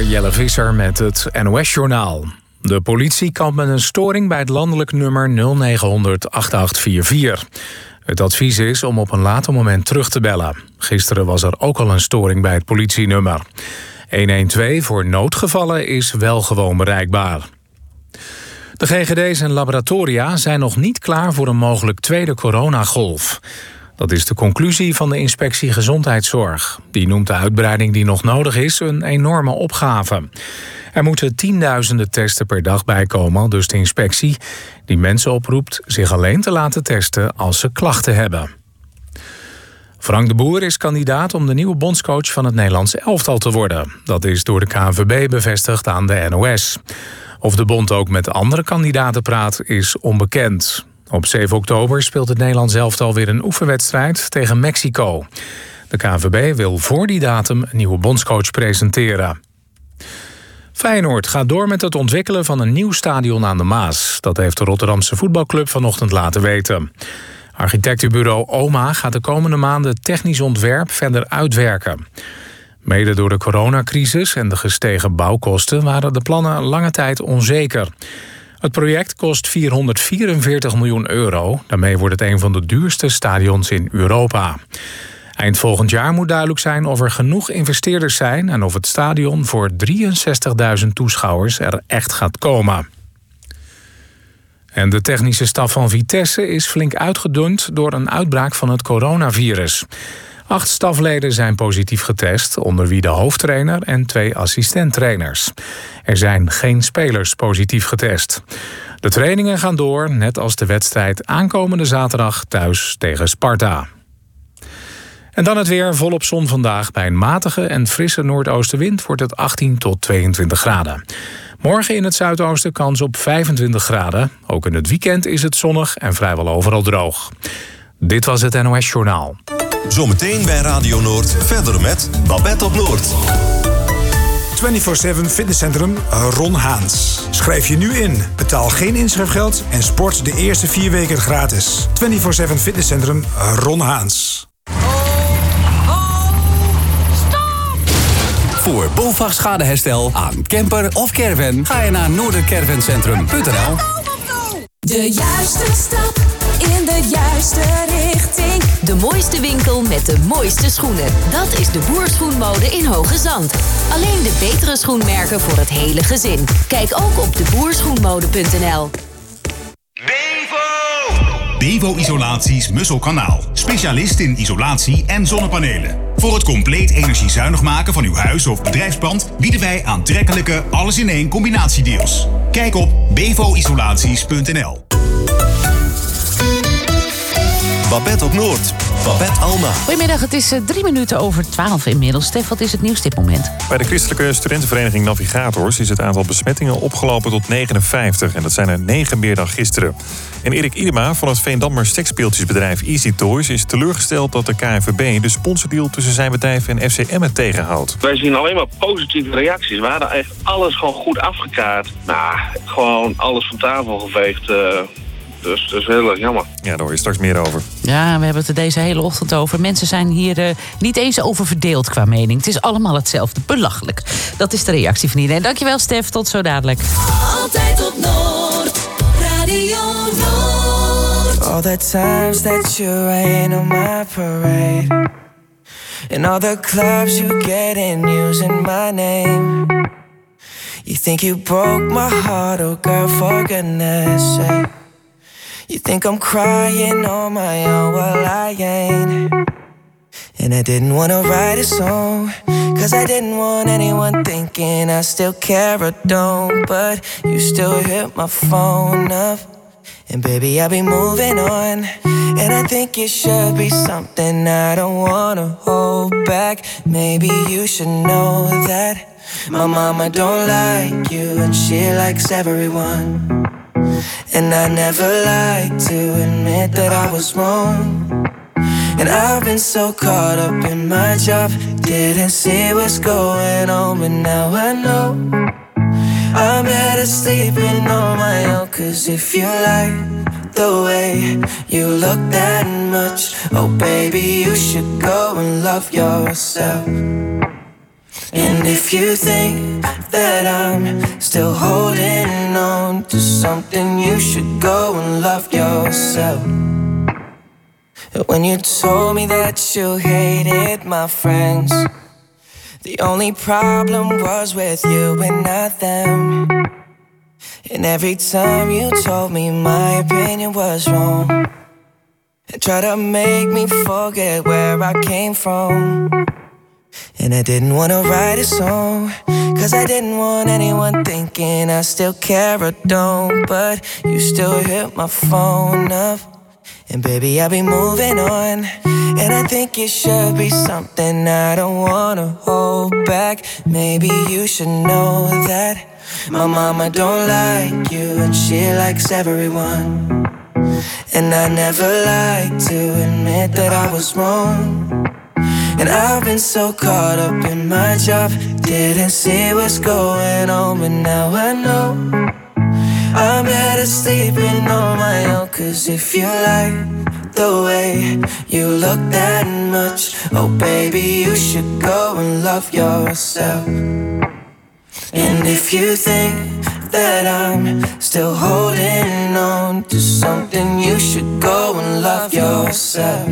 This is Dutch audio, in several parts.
uur, Jelle Visser met het NOS-journaal. De politie kampt met een storing bij het landelijk nummer 0900 8844. Het advies is om op een later moment terug te bellen. Gisteren was er ook al een storing bij het politienummer. 112 voor noodgevallen is wel gewoon bereikbaar. De GGD's en laboratoria zijn nog niet klaar voor een mogelijk tweede coronagolf. Dat is de conclusie van de Inspectie Gezondheidszorg. Die noemt de uitbreiding die nog nodig is een enorme opgave. Er moeten tienduizenden testen per dag bijkomen, dus de inspectie die mensen oproept zich alleen te laten testen als ze klachten hebben. Frank de Boer is kandidaat om de nieuwe bondscoach van het Nederlandse elftal te worden. Dat is door de KNVB bevestigd aan de NOS. Of de bond ook met andere kandidaten praat, is onbekend. Op 7 oktober speelt het Nederlands elftal weer een oefenwedstrijd tegen Mexico. De KNVB wil voor die datum een nieuwe bondscoach presenteren. Feyenoord gaat door met het ontwikkelen van een nieuw stadion aan de Maas. Dat heeft de Rotterdamse voetbalclub vanochtend laten weten. Architectenbureau OMA gaat de komende maanden technisch ontwerp verder uitwerken. Mede door de coronacrisis en de gestegen bouwkosten waren de plannen lange tijd onzeker. Het project kost 444 miljoen euro. Daarmee wordt het een van de duurste stadions in Europa. Eind volgend jaar moet duidelijk zijn of er genoeg investeerders zijn en of het stadion voor 63.000 toeschouwers er echt gaat komen. En de technische staf van Vitesse is flink uitgedund door een uitbraak van het coronavirus. 8 stafleden zijn positief getest, onder wie de hoofdtrainer en 2 assistenttrainers. Er zijn geen spelers positief getest. De trainingen gaan door, net als de wedstrijd aankomende zaterdag thuis tegen Sparta. En dan het weer, volop zon vandaag. Bij een matige en frisse noordoostenwind wordt het 18 tot 22 graden. Morgen in het zuidoosten kans op 25 graden. Ook in het weekend is het zonnig en vrijwel overal droog. Dit was het NOS Journaal. Zometeen bij Radio Noord verder met Babette op Noord. 24/7 Fitnesscentrum Ron Haans. Schrijf je nu in, betaal geen inschrijfgeld en sport de eerste 4 weken gratis. 24/7 Fitnesscentrum Ron Haans. Voor BOVAG schadeherstel aan camper of caravan ga je naar noordercaravancentrum.nl. De juiste stap in de juiste richting. De mooiste winkel met de mooiste schoenen. Dat is de Boerschoenmode in Hoge Zand. Alleen de betere schoenmerken voor het hele gezin. Kijk ook op deboerschoenmode.nl. Bevo Isolaties Musselkanaal. Specialist in isolatie en zonnepanelen. Voor het compleet energiezuinig maken van uw huis of bedrijfspand bieden wij aantrekkelijke alles-in-één combinatiedeals. Kijk op bevoisolaties.nl. Babette op Noord. Babette Alma. Goedemiddag, het is 11:03 inmiddels. Stef, wat is het nieuws dit moment? Bij de christelijke studentenvereniging Navigators is het aantal besmettingen opgelopen tot 59. En dat zijn er 9 meer dan gisteren. En Erik Idema van het Veendammer seksspeeltjesbedrijf Easy Toys is teleurgesteld dat de KNVB de sponsordeal tussen zijn bedrijf en FC Emmen tegenhoudt. Wij zien alleen maar positieve reacties. We hadden echt alles gewoon goed afgekaart. Gewoon alles van tafel geveegd. Dus dat is heel erg jammer. Ja, daar hoor je straks meer over. Ja, we hebben het er deze hele ochtend over. Mensen zijn hier niet eens over verdeeld qua mening. Het is allemaal hetzelfde. Belachelijk. Dat is de reactie van iedereen. Dankjewel, Stef. Tot zo dadelijk. Altijd op Noord. Radio Noord. All the times that you rain on my parade. And all the clubs you get in using my name. You think you broke my heart, oh girl, for goodness sake. You think I'm crying on my own, well I ain't. And I didn't wanna write a song, cause I didn't want anyone thinking I still care or don't. But you still hit my phone up, and baby I'll be moving on. And I think it should be something I don't wanna hold back. Maybe you should know that my mama don't like you and she likes everyone. And I never like to admit that I was wrong. And I've been so caught up in my job, didn't see what's going on, but now I know I'm better sleeping on my own. Cause if you like the way you look that much, oh baby, you should go and love yourself. And if you think that I'm still holding on to something, you should go and love yourself. When you told me that you hated my friends, the only problem was with you and not them. And every time you told me my opinion was wrong, and tried to make me forget where I came from. And I didn't want to write a song, 'cause I didn't want anyone thinking I still care or don't. But you still hit my phone up, and baby, I'll be moving on. And I think it should be something I don't want to hold back. Maybe you should know that my mama don't like you, and she likes everyone. And I never like to admit that I was wrong. And I've been so caught up in my job, didn't see what's going on, but now I know I'm better sleeping on my own. 'Cause if you like the way you look that much, oh baby, you should go and love yourself. And if you think that I'm still holding on to something, you should go and love yourself.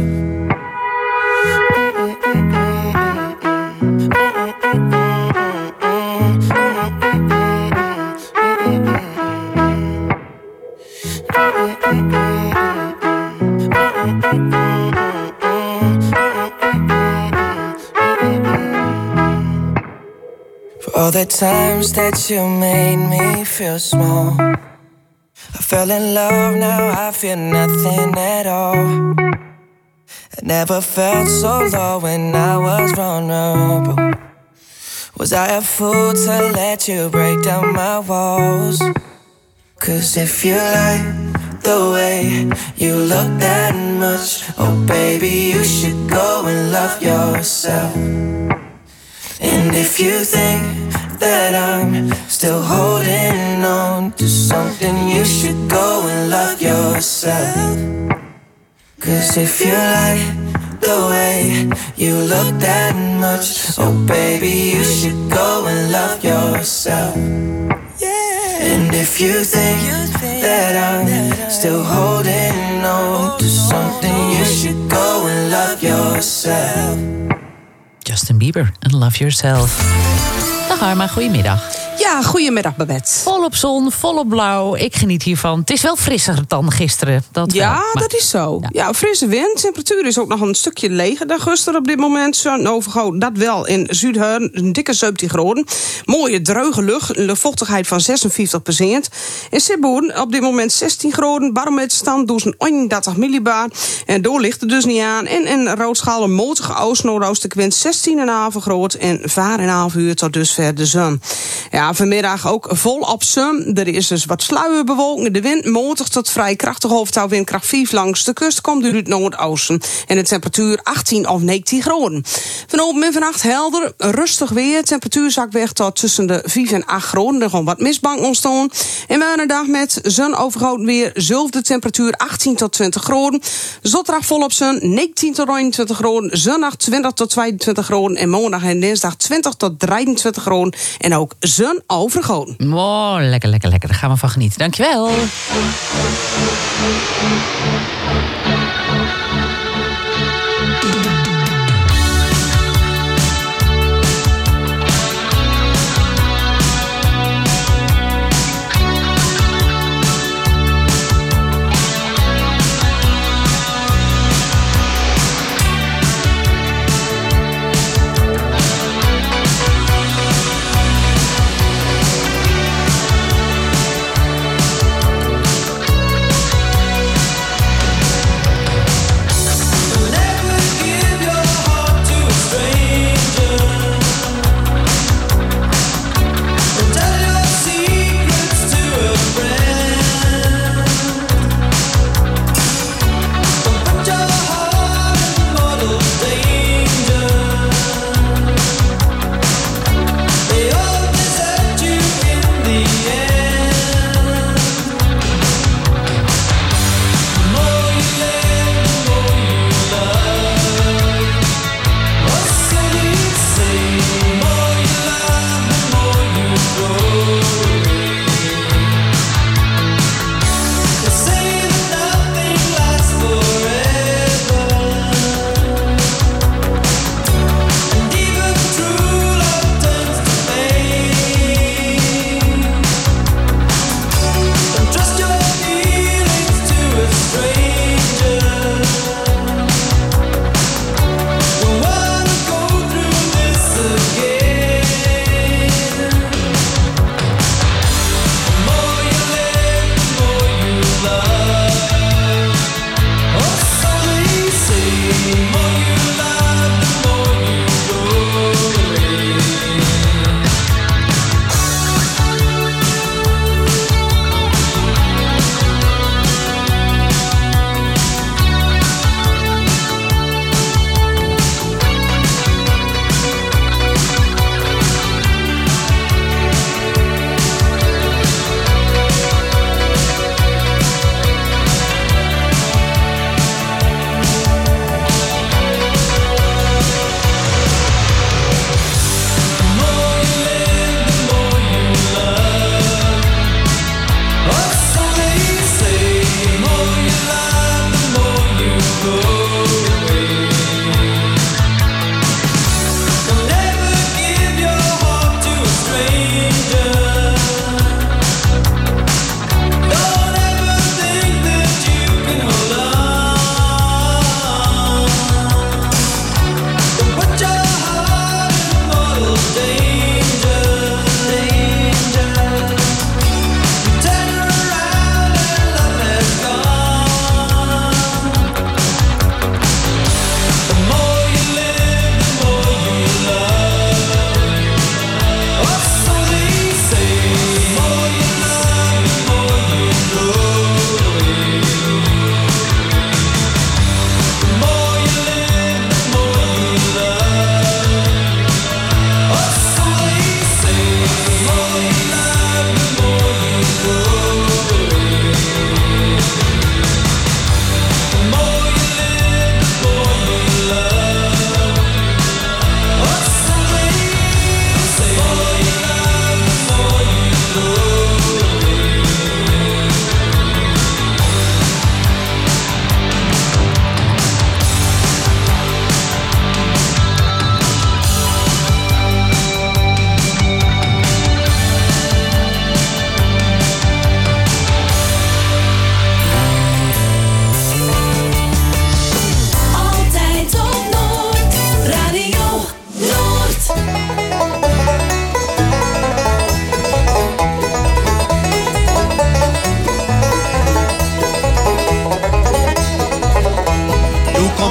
For all the times that you made me feel small, I fell in love, now I feel nothing at all. I never felt so low when I was vulnerable. Was I a fool to let you break down my walls? 'Cause if you like the way you look that much, oh baby, you should go and love yourself. And if you think that I'm still holding on to something, you should go and love yourself. 'Cause if you like the way you look that much, oh baby, you should go and love yourself. And if you think that I'm still holding on to something, you should go and love yourself. Justin Bieber en Love Yourself. Dag Arma, goedemiddag. Ja, goedemiddag Babette. Volop zon, volop blauw. Ik geniet hiervan. Het is wel frisser dan gisteren. Dat ja, wel, maar... dat is zo. Ja, frisse wind. De temperatuur is ook nog een stukje leger dan gisteren op dit moment. Zo'n overgoot, dat wel in Zuidhorn. Een dikke 17 graden. Mooie druige lucht. Een luchtvochtigheid van 56%. In Sibboen op dit moment 16 graden. Barometerstand dus een 31 millibar. En door ligt het dus niet aan. En in Roodschaal een motige oost-noordoostenwind 16,5 graden. En 4,5 uur tot dusver de zon. Ja, vanmiddag ook volop zon. Er is dus wat sluierbewolking. De wind matig tot vrij krachtig hoofdtouwwind kracht 5 langs de kust komt uit het noordoosten. En de temperatuur 18 of 19 graden. Vanavond en vannacht helder, rustig weer. Temperatuur zakt weg tot tussen de 5 en 8 graden. Er gewoon wat mistbank ontstaan. En maandag met zonovergoten weer zelfde temperatuur 18 tot 20 graden. Zondag volop zon 19 tot 21 graden. Zondag 20 tot 22 graden. En maandag en dinsdag 20 tot 23 graden. En ook zonovergoten. Oh, lekker, lekker, lekker. Daar gaan we van genieten. Dankjewel.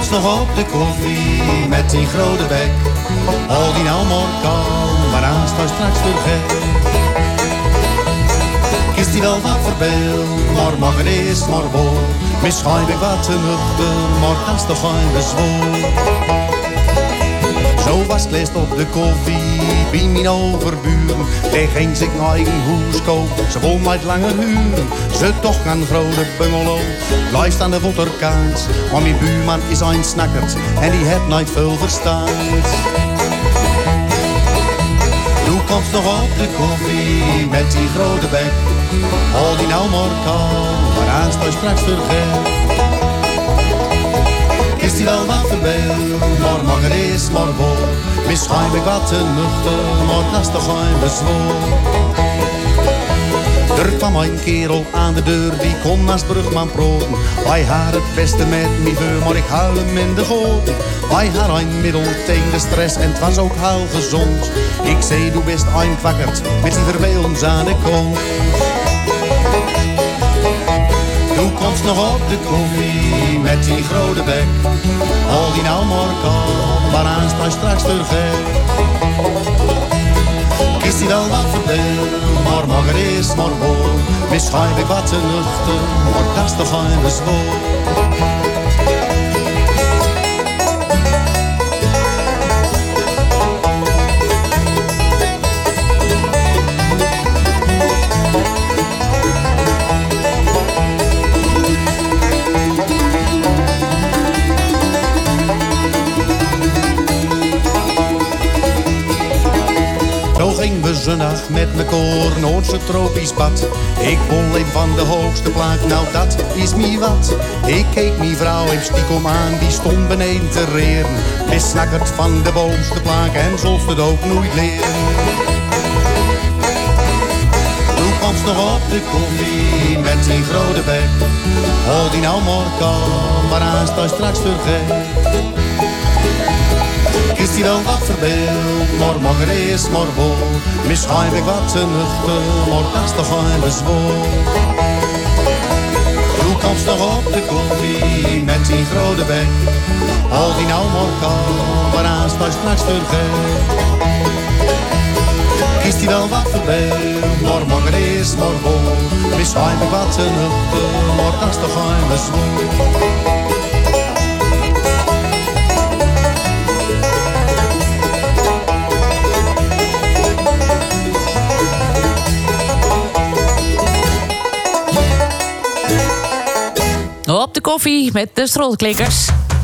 Toekomst nog op de koffie met die grote bek. Al die nou maar kalm, maar aanstaan straks weer gek. Is die wel wat verbeeld, maar mag het eerst maar vol. Misschien ben ik wat te nuchter, maar dat is toch geen bezwoer. Zo was het leest op de koffie, bij mijn overburen. Hij ging zich naar eigen huis kopen, ze won nooit langer huren. Ze toch een grote bungalow, blijft aan de waterkant. Maar mijn buurman is een snakkerd en die heeft nooit veel verstand. Toekomst nog op de koffie met die grote bek. Al die nou maar kalm, maar aanstaan straks vergeet. Is die wel wat verbeeld, maar mag er eerst maar voor. Misschien ben ik wat te nuchter, maar dat is toch geen bezwoer. Er kwam een kerel aan de deur, die kon als brugman proten. Hij had het beste met mij voor, maar ik huil hem in de goten. Hij had een middel tegen de stress en het was ook heel gezond. Ik zei, doe best een kwakkerd, met die vervelens aan de kont. Toekomst nog op de koffie met die grote bek. Al die nou maar kalm, maar aanstaan straks vergeet. Is die wel wat verbeeld, maar mag er eerst maar voor. Misschien ben ik wat te nuchter, maar dat is toch geen bezwoer. Gingen we zondag met m'n koor naar ons tropisch bad. Ik won een van de hoogste plaat, nou dat is me wat. Ik keek mijn vrouw even stiekem aan, die stond beneden te reren. Besnakkerd van de boomste plaat en zoals het ook nooit leren. Toekomst nog op de koffie met die grote bek. Al die nou maar kalm, maar aanstaan straks vergeet. Is die wel wat verbeeld, maar mag er eerst maar vol. Misschien ben ik wat te nuchter, maar dat is toch geen bezwoer. Toekomst nog op de koffie met die grote bek. Al die nou maar kalm, maar aanstaan straks vergeet. Is die wel wat verbeeld, maar mag er eerst maar vol. Misschien ben ik wat te nuchter, maar dat is toch geen bezwoer. Op de koffie met de strolklikkers.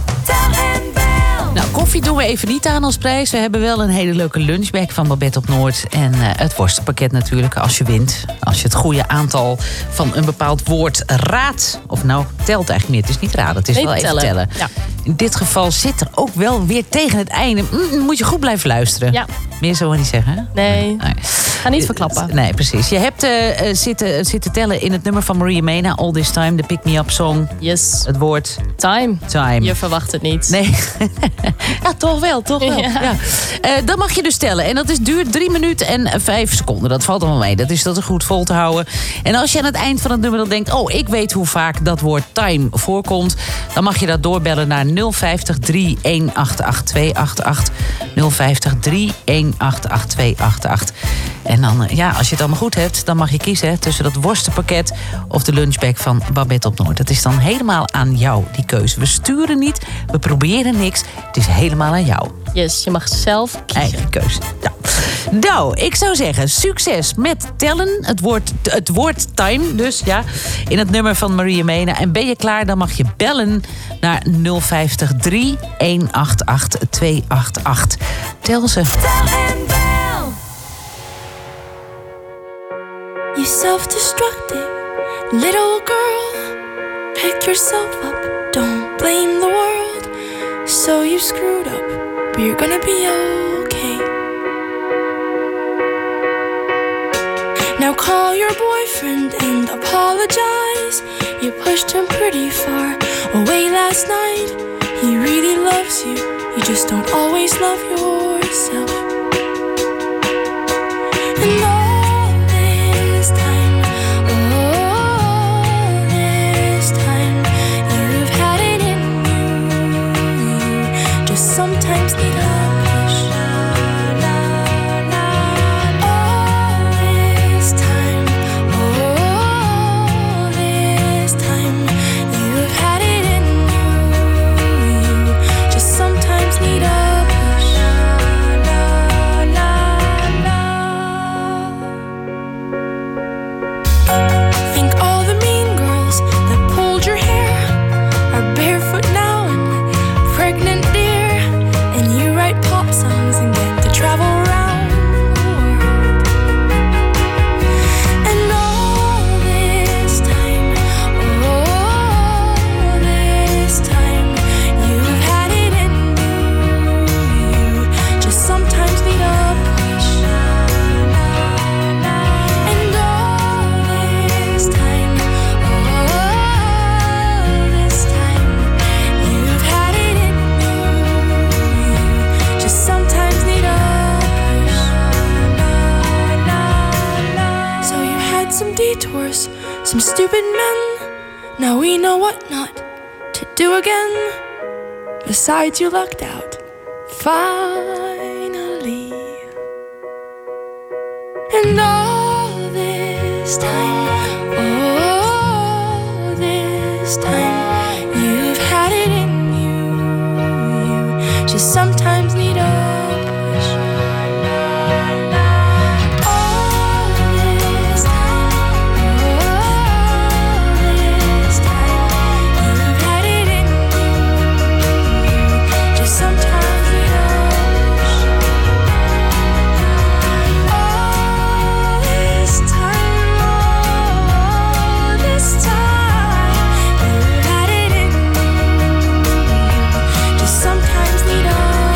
Nou, koffie doen we even niet aan als prijs. We hebben wel een hele leuke lunchbag van Babette op Noord. En het worstenpakket natuurlijk, als je wint. Als je het goede aantal van een bepaald woord raadt. Of nou, telt eigenlijk niet. Het is niet raden, het is wel even tellen. Ja. In dit geval zit er ook wel weer tegen het einde. Moet je goed blijven luisteren. Ja. Meer zo we niet zeggen, hè? Nee. Ga niet verklappen. Nee, precies. Je hebt zitten tellen in het nummer van Maria Mena, All This Time, de Pick Me Up Song. Yes. Het woord Time. Time. Je verwacht het niet. Nee. Ja, toch wel. Ja. Dat mag je dus tellen. En dat duurt 3 minuten en 5 seconden. Dat valt allemaal mee. Dat is goed vol te houden. En als je aan het eind van het nummer dan denkt, oh, ik weet hoe vaak dat woord time voorkomt, dan mag je dat doorbellen naar 050 3188288. 050 3188288. En dan, als je het allemaal goed hebt, dan mag je kiezen tussen dat worstenpakket of de lunchbag van Babette op Noord. Dat is dan helemaal aan jou, die keuze. We sturen niet, we proberen niks. Het is helemaal aan jou. Yes, je mag zelf kiezen. Eigen keuze. Nou, ik zou zeggen, succes met tellen. Het woord time, dus ja, in het nummer van Maria Mena. En ben je klaar, dan mag je bellen naar 050 3188288. Tel ze. You self-destructive little girl, pick yourself up, don't blame the world. So you screwed up, but you're gonna be okay. Now call your boyfriend and apologize. You pushed him pretty far away last night. He really loves you, you just don't always love yourself. And all this time, you've had it in you. had some detours, some stupid men. Now we know what not to do again. Besides, you lucked out, finally. And all this time, you've had it in you. You just sometimes need a push. All this time, you've had it in you. You just sometimes need a push. All this time, you've had it in you. Just sometimes need a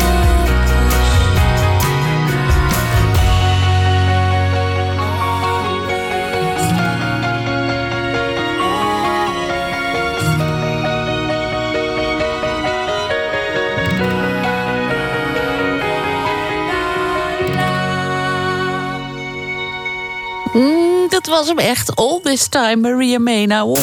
Dat was hem echt. All this time, Maria Mena. Oh.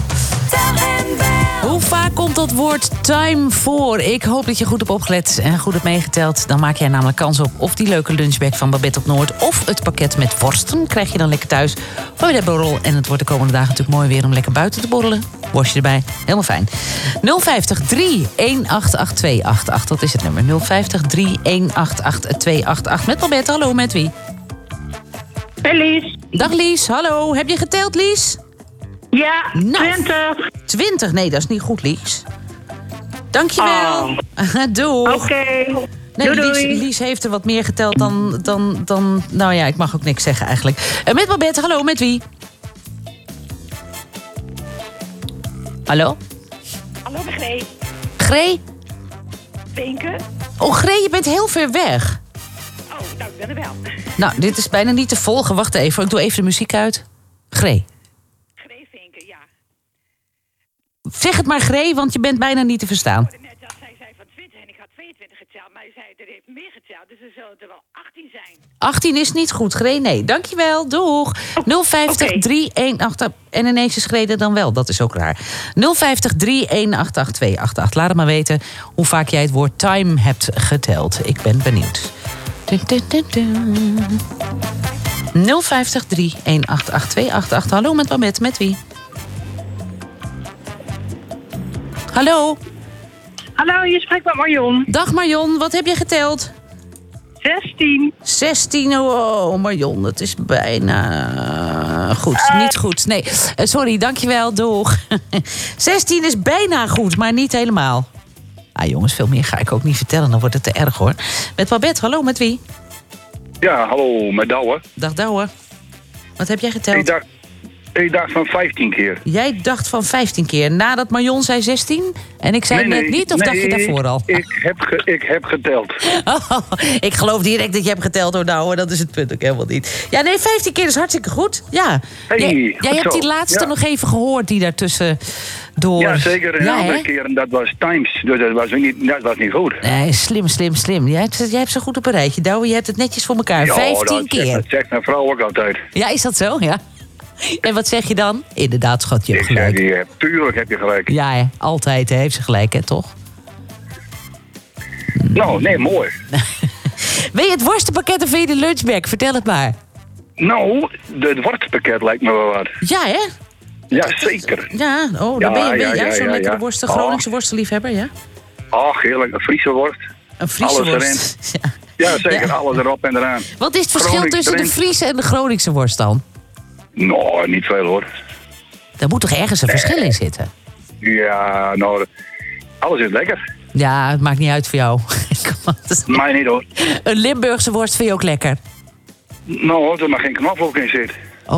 Hoe vaak komt dat woord time voor? Ik hoop dat je goed hebt opgelet en goed hebt meegeteld. Dan maak jij namelijk kans op of die leuke lunchbag van Babette op Noord... of het pakket met worsten krijg je dan lekker thuis van je borrel. En het wordt de komende dagen natuurlijk mooi weer om lekker buiten te borrelen. Worstje erbij, helemaal fijn. 050 318 288, dat is het nummer. 050 318 288 met Babette. Hallo, met wie? Hey Lies. Dag Lies, hallo. Heb je geteld, Lies? Ja, nou, 20. 20? Nee, dat is niet goed, Lies. Dankjewel. Oh. Doeg. Oké. Nee, Doei. Lies heeft er wat meer geteld dan... Nou ja, ik mag ook niks zeggen eigenlijk. Met Babette, hallo, met wie? Hallo? Hallo, met Gree. Gree? Benke. Oh, Gree, je bent heel ver weg. Oh, nou, ik ben er wel. Nou, dit is bijna niet te volgen. Wacht even, ik doe even de muziek uit. Gree. Gree Benke, ja. Zeg het maar, Gree, want je bent bijna niet te verstaan. Net als zij zei van 20 en ik had 22 geteld, maar zij heeft meer geteld, dus er zullen er wel 18 zijn. 18 is niet goed, Gree. Nee, dankjewel. Doeg. 050 318... En ineens is Gree dan wel. Dat is ook raar. 050 318 288. Laat het maar weten hoe vaak jij het woord time hebt geteld. Ik ben benieuwd. 050 318 288. Hallo, met Babette. Met wie? Hallo. Hallo, je spreekt met Marion. Dag Marion, wat heb je geteld? 16. 16, oh Marion, dat is bijna goed. Niet goed, nee. Sorry, dankjewel, doeg. 16 is bijna goed, maar niet helemaal. Ah jongens, veel meer ga ik ook niet vertellen, dan wordt het te erg hoor. Met Babette, hallo, met wie? Ja, hallo, met Douwe. Dag Douwe. Wat heb jij geteld? Ik dacht van 15 keer. Jij dacht van 15 keer, nadat Marion zei 16? En ik zei net niet, of dacht je daarvoor al? Ik heb geteld. Oh, ik geloof direct dat je hebt geteld hoor, Douwe. Dat is het punt ook helemaal niet. Ja, nee, 15 keer is hartstikke goed. Ja. Hey, jij hebt die laatste nog even gehoord, die daartussen door... Ja, zeker. Een andere keer. En dat was times. Dus dat was niet goed. Nee, slim. Jij hebt zo goed op een rijtje, Douwe. Je hebt het netjes voor elkaar. Ja, 15 keer. Dat zegt mijn vrouw ook altijd. Ja, is dat zo? Ja. En wat zeg je dan? Inderdaad, schat, je hebt gelijk. Tuurlijk heb je gelijk. Ja, hè, altijd heeft ze gelijk, hè, toch? Nou, nee, mooi. Wil je het worstenpakket of vind je de lunchbag? Vertel het maar. Nou, het worstenpakket lijkt me wel wat. Ja, hè? Ja, zeker. Ja, oh, dan ben jij zo'n lekkere worsten, Groningse worstenliefhebber, ja? Ach, heerlijk. Een Friese worst. Een Friese alles worst. Erin. Ja, zeker. Ja. Alles erop en eraan. Wat is het verschil tussen de Friese en de Groningse worst dan? Nou, niet veel hoor. Daar moet toch ergens een verschil in zitten? Ja, nou, alles is lekker. Ja, het maakt niet uit voor jou. Mij niet hoor. Een Limburgse worst vind je ook lekker? Nou, er mag geen knoflook in zitten.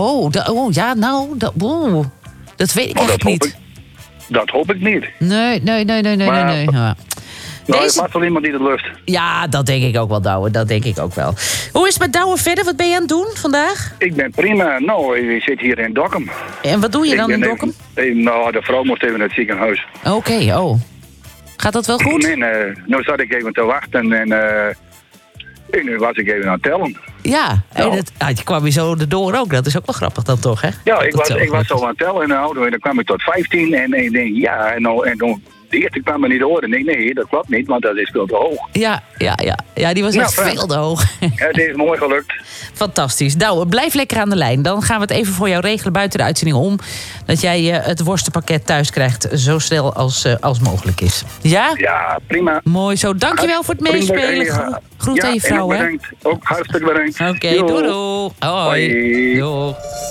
Dat weet ik echt niet. Dat hoop ik niet. Nee. Ja. Nou, het maakt wel iemand die het lust. Ja, dat denk ik ook wel, Douwe. Dat denk ik ook wel. Hoe is het met Douwe verder? Wat ben je aan het doen vandaag? Ik ben prima. Nou, ik zit hier in Dokkum. En wat doe je dan in Dokkum? Nou, de vrouw moest even naar het ziekenhuis. Oké. Gaat dat wel goed? Nee, nou zat ik even te wachten en nu was ik even aan het tellen. Ja, en je kwam weer zo erdoor ook. Dat is ook wel grappig dan toch, hè? Ja, ik was zo aan het tellen in de auto en dan kwam ik tot 15 en ik denk, ja, en dan de eerste kwam me niet horen. Nee, dat klopt niet, want dat is veel te hoog. Ja, die was echt veel te hoog. Ja, het is mooi gelukt. Fantastisch. Nou, blijf lekker aan de lijn. Dan gaan we het even voor jou regelen buiten de uitzending om. Dat jij het worstenpakket thuis krijgt zo snel als mogelijk is. Ja? Ja, prima. Mooi zo. Dankjewel voor het meespelen. Groet aan je vrouw, hè? Bedankt. Ook hartstikke bedankt. Oké, doei. Hoi. Doei.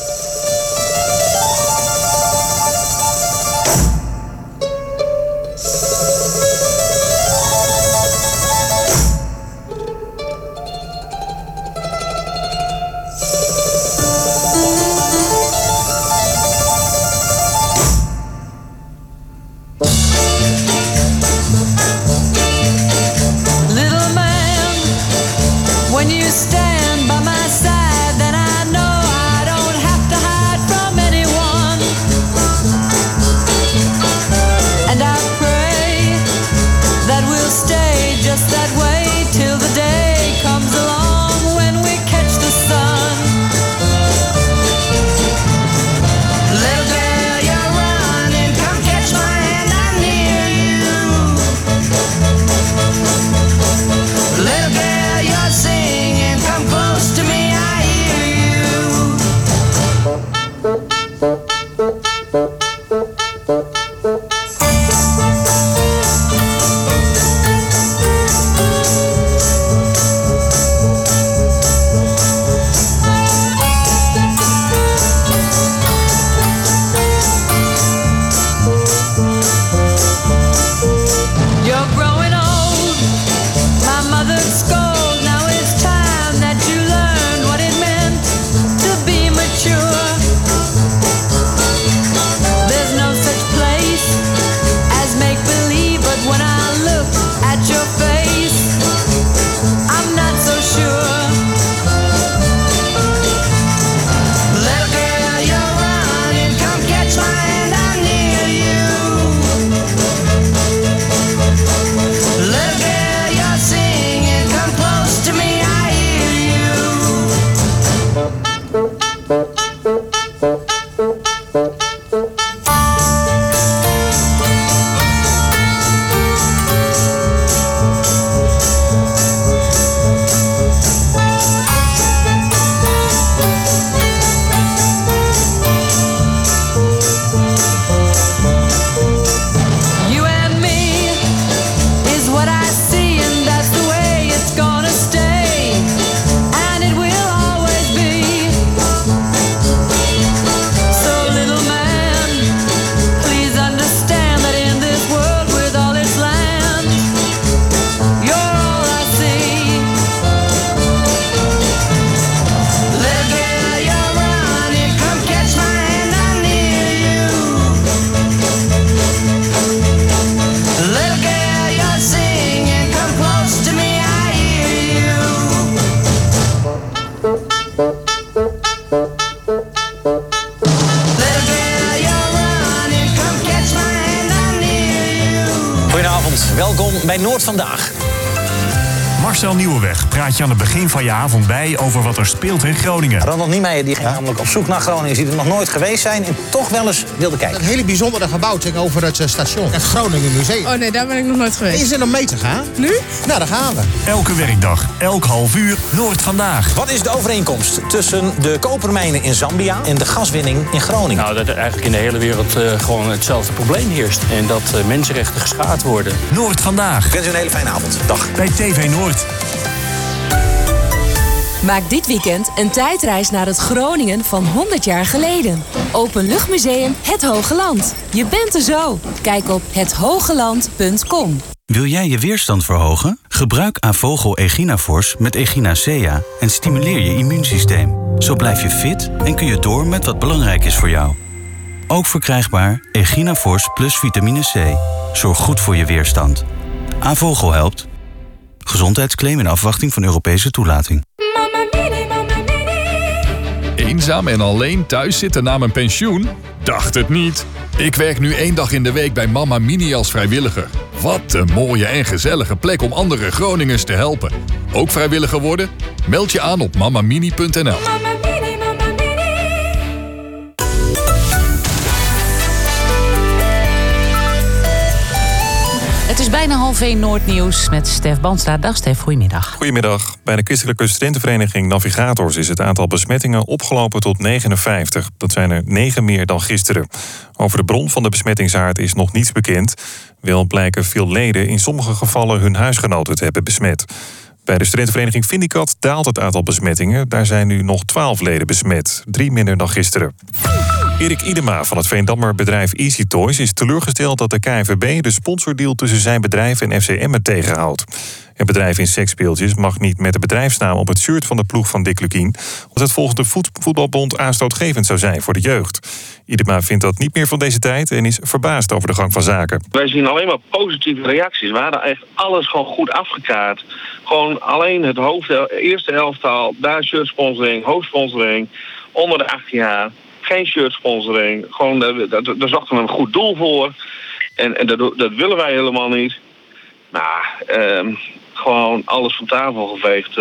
Welkom bij Noord Vandaag. Marcel Nieuwenweg praat je aan het begin van je avond bij over wat er speelt in Groningen. Ronald Niemeyer die ging namelijk op zoek naar Groningers die er nog nooit geweest zijn en toch wel eens wilde kijken. Een hele bijzondere gebouwing over het station. Het Groningen Museum. Oh nee, daar ben ik nog nooit geweest. En je zit om mee te gaan? Nu? Nou, daar gaan we. Elke werkdag, elk half uur, Noord Vandaag. Wat is de overeenkomst tussen de kopermijnen in Zambia en de gaswinning in Groningen? Nou, dat er eigenlijk in de hele wereld gewoon hetzelfde probleem heerst. En dat mensenrechten geschaad worden. Noord Vandaag. Ik wens u een hele fijne avond. Dag. Bij TV Noord. Maak dit weekend een tijdreis naar het Groningen van 100 jaar geleden. Openluchtmuseum Het Hoge Land. Je bent er zo. Kijk op hethogeland.com. Wil jij je weerstand verhogen? Gebruik Avogel Eginafors met Echinacea en stimuleer je immuunsysteem. Zo blijf je fit en kun je door met wat belangrijk is voor jou. Ook verkrijgbaar Eginafors plus vitamine C. Zorg goed voor je weerstand. Avogel helpt. Gezondheidsclaim in afwachting van Europese toelating. Eenzaam en alleen thuis zitten na mijn pensioen? Dacht het niet. Ik werk nu 1 dag in de week bij Mama Mini als vrijwilliger. Wat een mooie en gezellige plek om andere Groningers te helpen. Ook vrijwilliger worden? Meld je aan op mamamini.nl. Het is bijna 12:30 Noordnieuws met Stef Bandstra. Dag Stef, goedemiddag. Goedemiddag. Bij de christelijke studentenvereniging Navigators is het aantal besmettingen opgelopen tot 59. Dat zijn er 9 meer dan gisteren. Over de bron van de besmettingshaard is nog niets bekend. Wel blijken veel leden in sommige gevallen hun huisgenoten te hebben besmet. Bij de studentenvereniging Vindicat daalt het aantal besmettingen. Daar zijn nu nog 12 leden besmet. 3 minder dan gisteren. Erik Idema van het Veendammer bedrijf Easy Toys is teleurgesteld dat de KNVB de sponsordeal tussen zijn bedrijf en FC Emmen tegenhoudt. Het bedrijf in seksspeeltjes mag niet met de bedrijfsnaam op het shirt van de ploeg van Dick Lukien, omdat het volgens de voetbalbond aanstootgevend zou zijn voor de jeugd. Idema vindt dat niet meer van deze tijd en is verbaasd over de gang van zaken. Wij zien alleen maar positieve reacties. We hadden echt alles gewoon goed afgekaart. Gewoon alleen het eerste elftal, daar shirtsponsoring, hoofdsponsoring, onder de 18 jaar. Geen shirtsponsoring. Gewoon, daar zochten we een goed doel voor. En dat willen wij helemaal niet. Nou, gewoon alles van tafel geveegd.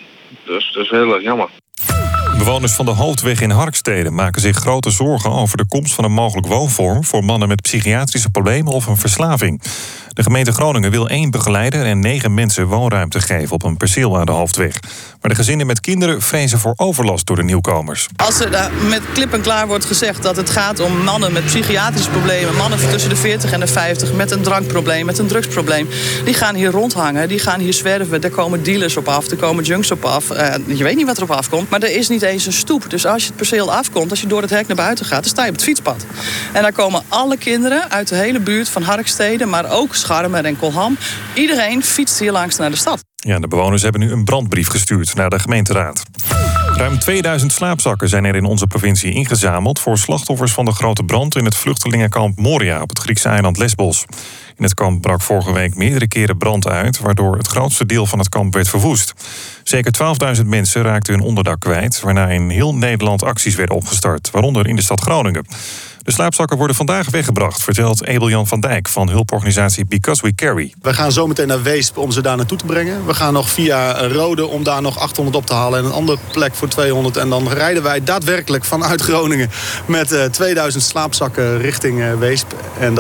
Dus heel erg jammer. Bewoners van de Hoofdweg in Harkstede maken zich grote zorgen over de komst van een mogelijk woonvorm voor mannen met psychiatrische problemen of een verslaving. De gemeente Groningen wil 1 begeleider en 9 mensen woonruimte geven op een perceel aan de Hoofdweg. Maar de gezinnen met kinderen vrezen voor overlast door de nieuwkomers. Als er met klip en klaar wordt gezegd dat het gaat om mannen met psychiatrische problemen, mannen tussen de 40 en de 50 met een drankprobleem, met een drugsprobleem, die gaan hier rondhangen, die gaan hier zwerven, er komen dealers op af, er komen junks op af. Je weet niet wat erop afkomt, maar er is niet eens een stoep. Dus als je het perceel afkomt, als je door het hek naar buiten gaat, dan sta je op het fietspad. En daar komen alle kinderen uit de hele buurt van Harkstede, maar ook Scharmer en Kolham. Iedereen fietst hier langs naar de stad. Ja, de bewoners hebben nu een brandbrief gestuurd naar de gemeenteraad. Ruim 2000 slaapzakken zijn er in onze provincie ingezameld voor slachtoffers van de grote brand in het vluchtelingenkamp Moria op het Griekse eiland Lesbos. In het kamp brak vorige week meerdere keren brand uit, waardoor het grootste deel van het kamp werd verwoest. Zeker 12.000 mensen raakten hun onderdak kwijt, waarna in heel Nederland acties werden opgestart, waaronder in de stad Groningen. De slaapzakken worden vandaag weggebracht, vertelt Abel-Jan van Dijk van hulporganisatie Because We Carry. We gaan zo meteen naar Weesp om ze daar naartoe te brengen. We gaan nog via Rode om daar nog 800 op te halen en een andere plek voor 200. En dan rijden wij daadwerkelijk vanuit Groningen met 2000 slaapzakken richting Weesp. En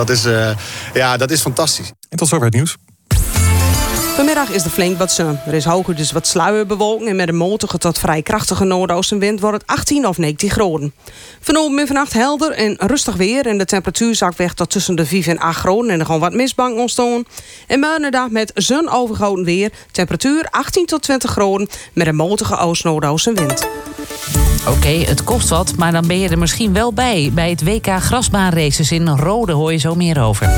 dat is fantastisch. En tot zover het nieuws. Vanmiddag is er flink wat zon. Er is hoger dus wat sluierbewolking en met een matige tot vrij krachtige noordoostenwind wordt het 18 of 19 graden. Vanavond en vannacht helder en rustig weer en de temperatuur zakt weg tot tussen de 5 en 8 graden en er gewoon wat mistbank ontstaan. En morgendag met zon overgoten weer, temperatuur 18 tot 20 graden met een matige oost-noordoostenwind. Oké, het kost wat, maar dan ben je er misschien wel bij het WK grasbaanraces in Rode, hoor je zo meer over.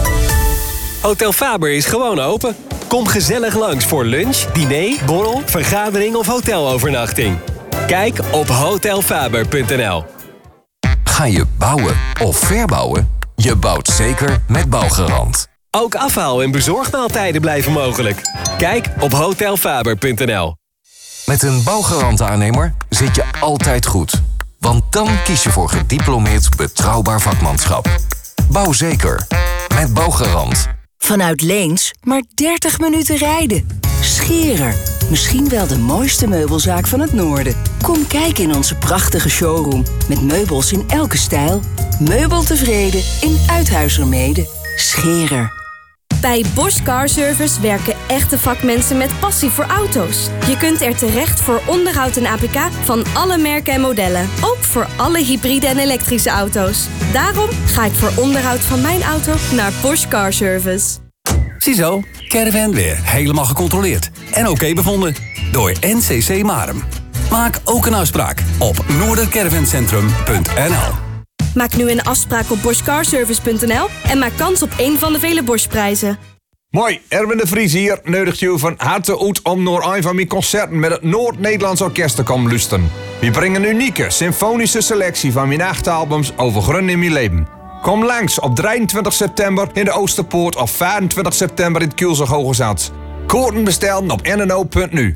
Hotel Faber is gewoon open. Kom gezellig langs voor lunch, diner, borrel, vergadering of hotelovernachting. Kijk op hotelfaber.nl. Ga je bouwen of verbouwen? Je bouwt zeker met Bouwgarant. Ook afhaal- en bezorgmaaltijden blijven mogelijk. Kijk op hotelfaber.nl. Met een Bouwgarant-aannemer zit je altijd goed. Want dan kies je voor gediplomeerd betrouwbaar vakmanschap. Bouw zeker met Bouwgarant. Vanuit Leens maar 30 minuten rijden. Scherer, misschien wel de mooiste meubelzaak van het noorden. Kom kijken in onze prachtige showroom. Met meubels in elke stijl. Meubeltevreden in Uithuizermede. Scherer. Bij Bosch Car Service werken echte vakmensen met passie voor auto's. Je kunt er terecht voor onderhoud en APK van alle merken en modellen. Ook voor alle hybride en elektrische auto's. Daarom ga ik voor onderhoud van mijn auto naar Bosch Car Service. Ziezo, caravan weer helemaal gecontroleerd. En oké bevonden door NCC Marum. Maak ook een afspraak op noordercaravancentrum.nl. Maak nu een afspraak op boschcarservice.nl en maak kans op een van de vele Bosch-prijzen. Mooi, Erwin de Vries hier nodigt je van harte uit om naar een van mijn concerten met het Noord-Nederlands Orkest te komen luisteren. We brengen een unieke symfonische selectie van mijn 8 albums over grun in mijn leven. Kom langs op 23 september in de Oosterpoort of 25 september in het Kielzog Hoogezand. Kaarten bestellen op nno.nu.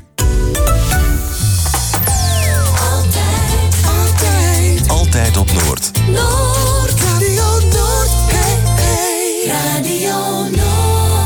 Altijd op Noord. Noord, Radio Noord, hey, hey. Radio Noord.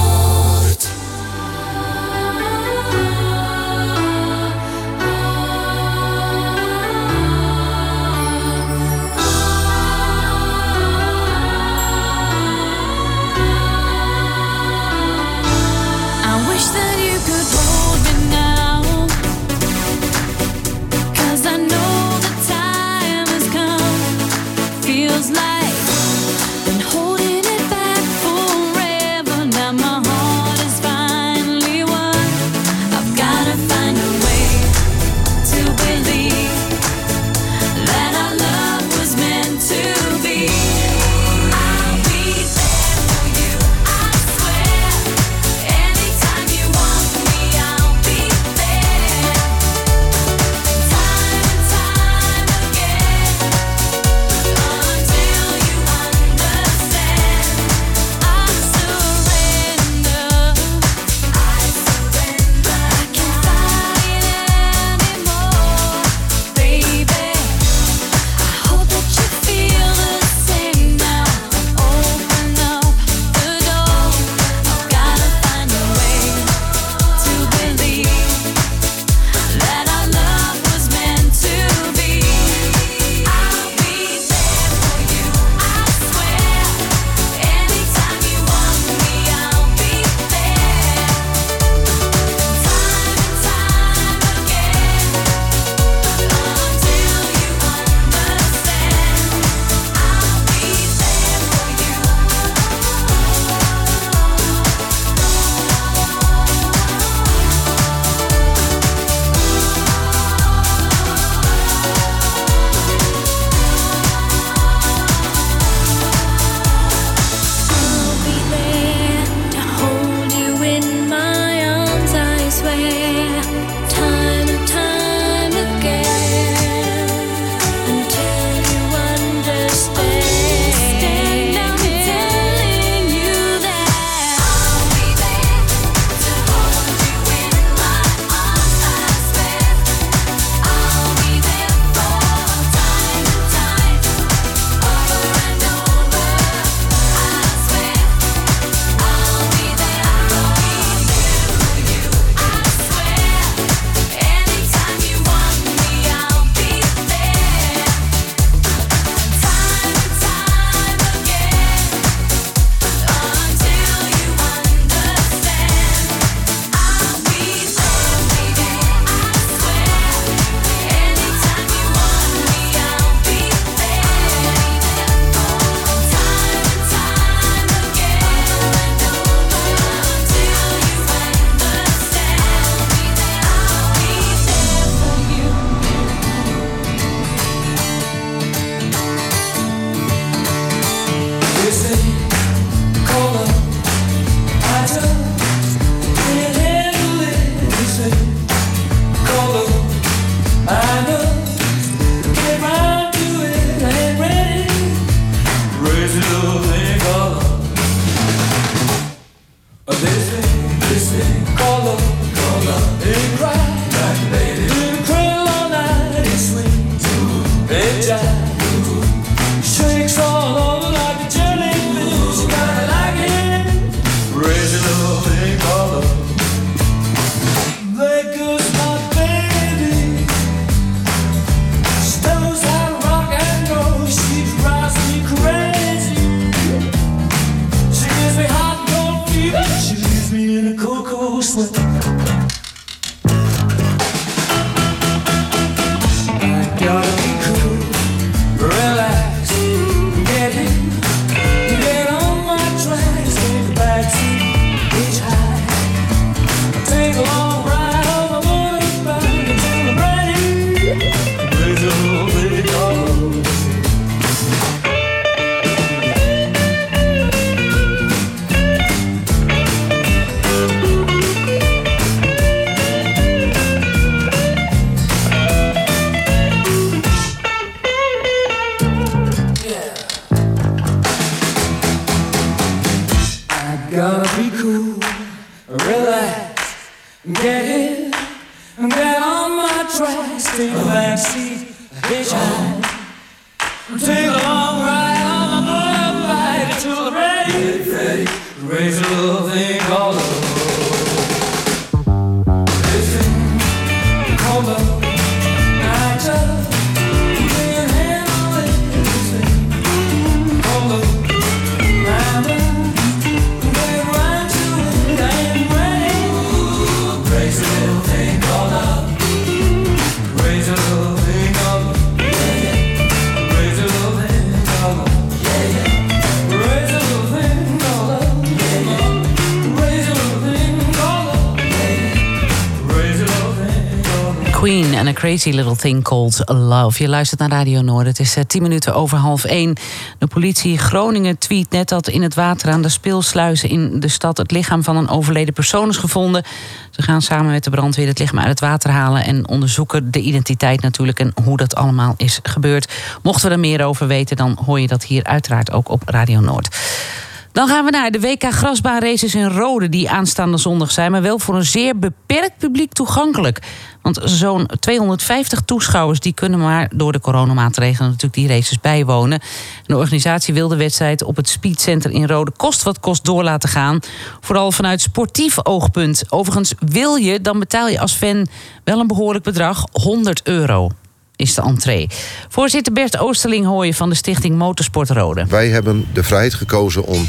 Shakes all over like a jellyfish. Gotta like it. Crazy little thing called love. There goes my baby. She knows how to rock and roll. She drives me crazy. She gives me hot and cold fever. She leaves me in a cocoa sweat. I gotta be cool, relax, get in, get on my tracks, take a backseat, hitchhike, take a long ride on the motorbike until I'm ready. Crazy little thing called love. Gotta be cool, relax, get in, get on my tracks, take a backseat, hitchhike, take a long ride on the motorbike until I'm ready. Crazy little thing called love. Crazy thing called love. I just can't handle this thing called love. Crazy little thing called love. Crazy little thing called love. Crazy little thing called love. Crazy little thing called love. Crazy little thing called love. Crazy little thing called love. Queen en A Crazy Little Thing Called Love. Je luistert naar Radio Noord. Het is 10 minuten over 12:30. De politie Groningen tweet net dat in het water aan de speelsluizen in de stad het lichaam van een overleden persoon is gevonden. Ze gaan samen met de brandweer het lichaam uit het water halen en onderzoeken de identiteit natuurlijk en hoe dat allemaal is gebeurd. Mochten we er meer over weten, dan hoor je dat hier uiteraard ook op Radio Noord. Dan gaan we naar de WK grasbaanraces in Rode die aanstaande zondag zijn, maar wel voor een zeer beperkt publiek toegankelijk. Want zo'n 250 toeschouwers die kunnen maar door de coronamaatregelen natuurlijk die races bijwonen. En de organisatie wil de wedstrijd op het Speedcenter in Rode kost wat kost door laten gaan. Vooral vanuit sportief oogpunt. Overigens wil je, dan betaal je als fan wel een behoorlijk bedrag, €100 is de entree. Voorzitter Bert Oosterling hoor je van de Stichting Motorsport Rode. Wij hebben de vrijheid gekozen om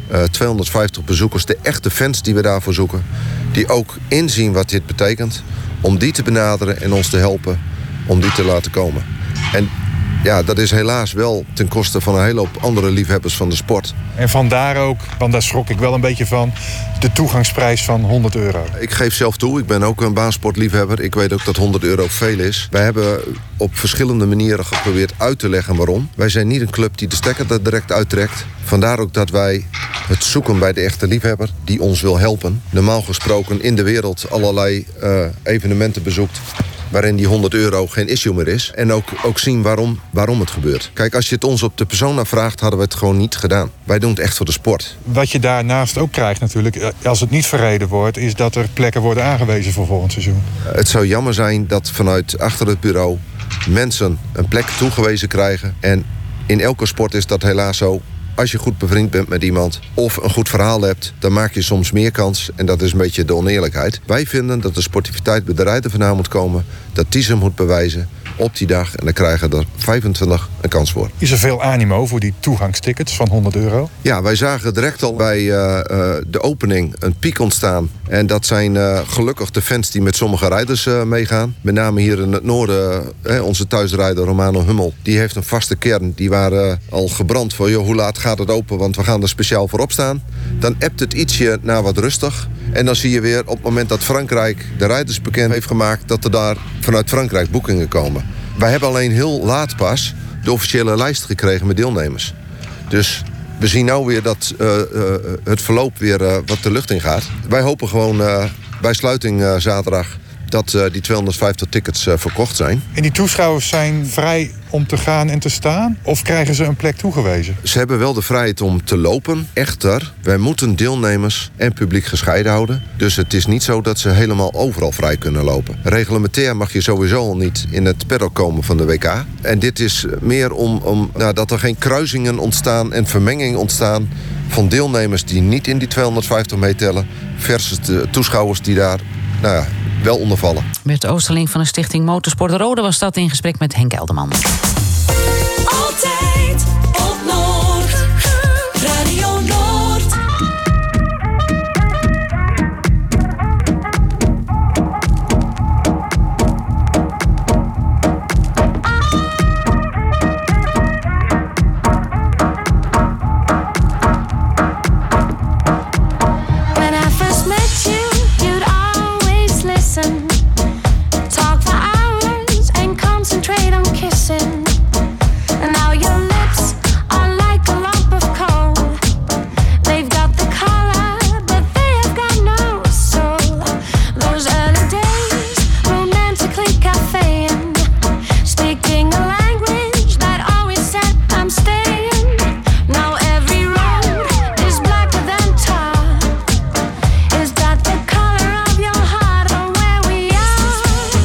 250 bezoekers, de echte fans die we daarvoor zoeken, die ook inzien wat dit betekent, om die te benaderen en ons te helpen om die te laten komen. En ja, dat is helaas wel ten koste van een hele hoop andere liefhebbers van de sport. En vandaar ook, want daar schrok ik wel een beetje van, de toegangsprijs van €100. Ik geef zelf toe, ik ben ook een baansportliefhebber. Ik weet ook dat €100 veel is. Wij hebben op verschillende manieren geprobeerd uit te leggen waarom. Wij zijn niet een club die de stekker er direct uittrekt. Vandaar ook dat wij het zoeken bij de echte liefhebber die ons wil helpen. Normaal gesproken in de wereld allerlei evenementen bezoekt waarin die €100 geen issue meer is. En ook zien waarom het gebeurt. Kijk, als je het ons op de persoon vraagt, hadden we het gewoon niet gedaan. Wij doen het echt voor de sport. Wat je daarnaast ook krijgt natuurlijk, als het niet verreden wordt, is dat er plekken worden aangewezen voor volgend seizoen. Het zou jammer zijn dat vanuit achter het bureau mensen een plek toegewezen krijgen. En in elke sport is dat helaas zo. Als je goed bevriend bent met iemand of een goed verhaal hebt, dan maak je soms meer kans. En dat is een beetje de oneerlijkheid. Wij vinden dat de sportiviteit bij de rijder vandaan moet komen. Dat die ze moet bewijzen op die dag. En dan krijgen er 25 een kans voor. Is er veel animo voor die toegangstickets van €100? Ja, wij zagen direct al bij de opening een piek ontstaan. En dat zijn gelukkig de fans die met sommige rijders meegaan. Met name hier in het noorden, onze thuisrijder Romano Hummel. Die heeft een vaste kern. Die waren al gebrand van, joh, hoe laat gaat het open? Want we gaan er speciaal voor opstaan. Dan appt het ietsje naar wat rustig. En dan zie je weer op het moment dat Frankrijk de rijders bekend heeft gemaakt, dat er daar vanuit Frankrijk boekingen komen. Wij hebben alleen heel laat pas de officiële lijst gekregen met deelnemers. Dus we zien nou weer dat het verloop weer wat de lucht in gaat. Wij hopen gewoon bij sluiting zaterdag dat die 250 tickets verkocht zijn. En die toeschouwers zijn vrij om te gaan en te staan? Of krijgen ze een plek toegewezen? Ze hebben wel de vrijheid om te lopen. Echter, wij moeten deelnemers en publiek gescheiden houden. Dus het is niet zo dat ze helemaal overal vrij kunnen lopen. Reglementair mag je sowieso al niet in het paddock komen van de WK. En dit is meer om dat er geen kruisingen ontstaan en vermenging ontstaan van deelnemers die niet in die 250 meetellen versus de toeschouwers die daar wel onder vallen. Bert Oosterling van de Stichting Motorsport Rode was dat in gesprek met Henk Elderman. Altijd op Noord, Radio Noord. Talk for hours and concentrate on kissing. And now your lips are like a lump of coal. They've got the color, but they have got no soul. Those early days, romantically cafeing, speaking a language that always said I'm staying. Now every road is blacker than tar. Is that the color of your heart or where we are?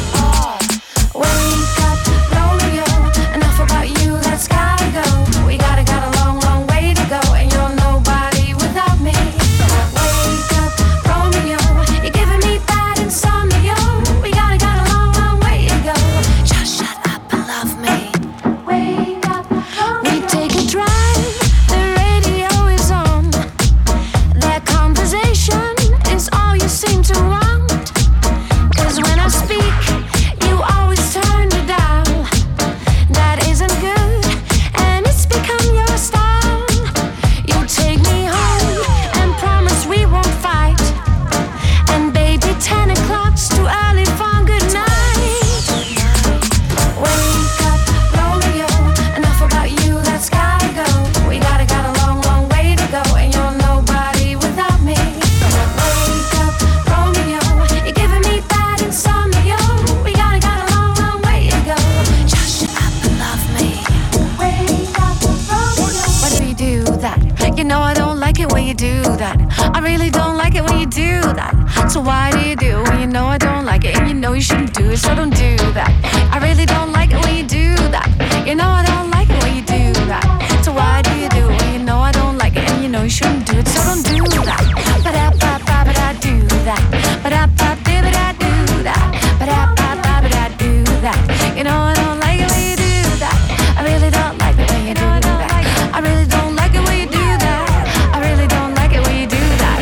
Wake up, Romeo, enough about you, let's gotta go. We got a long, long way to go, and you're nobody without me. Wake up, Romeo, you're giving me bad insomnia. We got a long, long way to go. Just shut up and love me. Wake up, we take a drive, the radio is on. Their conversation is all you seem to want. 'Cause when I speak, you always turn the dial. That isn't good, and it's become your style. You take me home and promise we won't fight. And baby, 10 o'clock's too early for good night. Wake up, Romeo, enough about you, let's gotta go. We got a long, long way to go, and you're nobody without me. Wake up, Romeo, you're giving me bad insomnia. We got a long, long way to go. Just shut up and love me. Wake up, Romeo. Why do you do that? You know I don't like it when you do that. I really don't like it when you do that. So why do you do when you know I don't like it and you know you shouldn't do it? So don't do that. I really don't like it when you do that. You know I don't like it when you do that. So why do you do it when you know I don't like it and you know you shouldn't do it? So don't do that. Ba-da-ba-ba-ba-da-do that. Ba-da-ba-ba-da-do that. Ba-da-ba-ba-ba-da-do that. You know I don't like it when you do that. I really don't like it when you do that. I really don't like it when you do that. I really don't like it when you do that.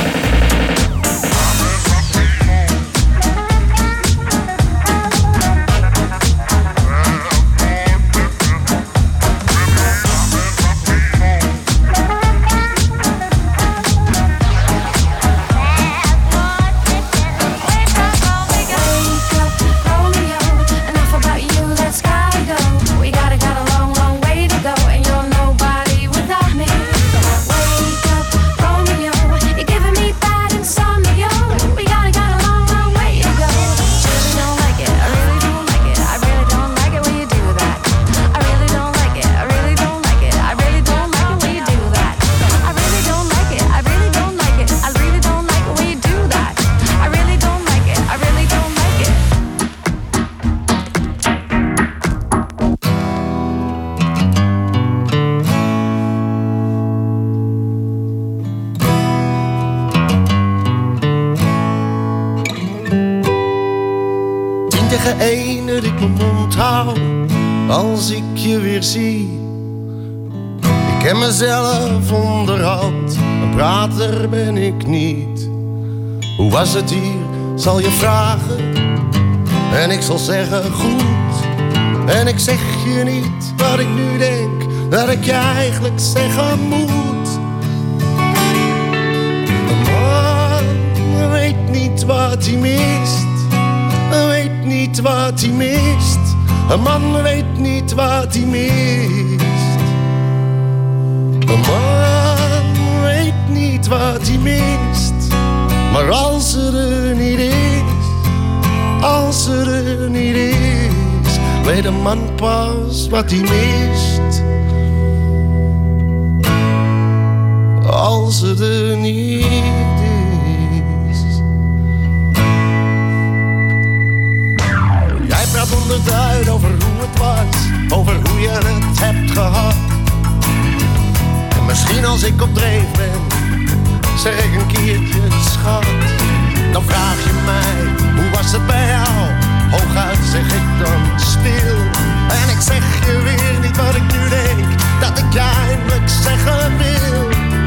Tegen één dat ik mijn mond hou als ik je weer zie. Ik ken mezelf onderhand, een prater ben ik niet. Hoe was het hier, zal je vragen en ik zal zeggen goed. En ik zeg je niet wat ik nu denk, dat ik je eigenlijk zeggen moet. Een man weet niet wat hij mist, weet niet wat hij mist. Een man weet niet wat hij mist. Een man weet niet wat hij mist. Maar als er niet is, Als ze er niet is, weet een man pas wat hij mist. Als ze er niet is. Jij praat 100 uit over hoe het was, over hoe je het hebt gehad. En misschien als ik op dreef ben, zeg ik een keertje schat. Dan vraag je mij, hoe was het bij jou? Hooguit zeg ik dan stil. En ik zeg je weer niet wat ik nu denk, dat ik je eindelijk zeggen wil.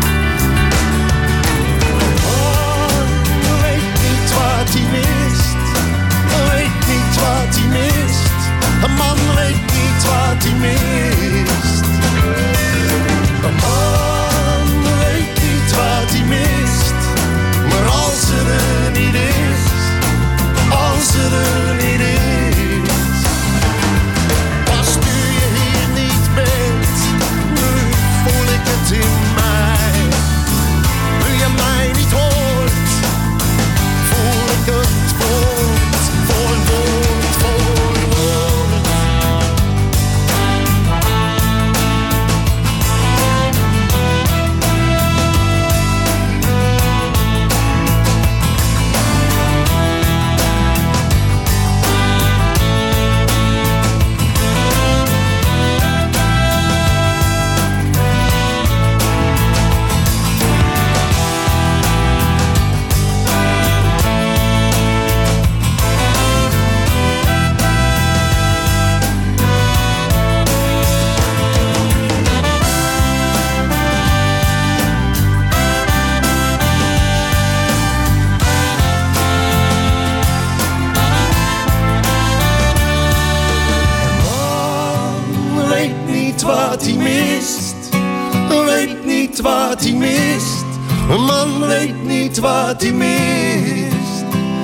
Oh, weet niet wat hij mist. Weet niet wat hij mist. Een man weet niet wat hij mist. Een man weet niet wat hij mist. Maar als ze er niet is, als ze er niet is. Pas nu je hier niet bent, nu voel ik het in mij. Nu je mij niet hoort, voel ik het woord voor woord voor woord. Wat hij mist, weet niet wat hij mist. Een man weet niet wat hij mist.